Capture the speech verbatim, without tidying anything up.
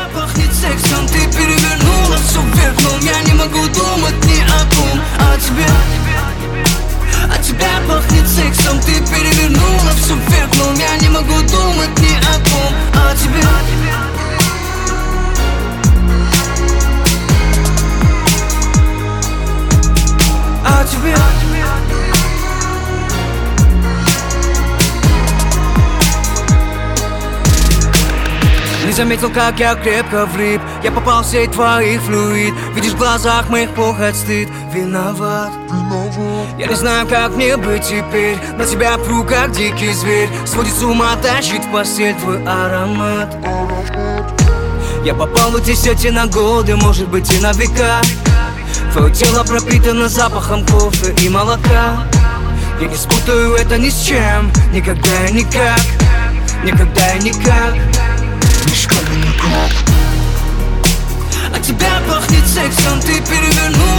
тебя пахнет сексом, ты перевернула все вверх, но я не могу думать ни о ком. А тебе, от тебя пахнет сексом, ты перевернула все вверх, но я не могу думать ни о ком. А тебе, а тебе. Не заметил, как я крепко влип. Я попал в сеть твоих флюид. Видишь в глазах моих похоть, стыд. Виноват, виноват. Я не знаю, как мне быть теперь. На тебя пру, как дикий зверь. Сводит с ума, тащит в постель твой аромат. Я попал в эти сети на годы, может быть и на века. Твое тело пропитано запахом кофе и молока. Я не спутаю это ни с чем. Никогда и никак. Никогда и никак. От тебя пахнет сексом, ты перевернул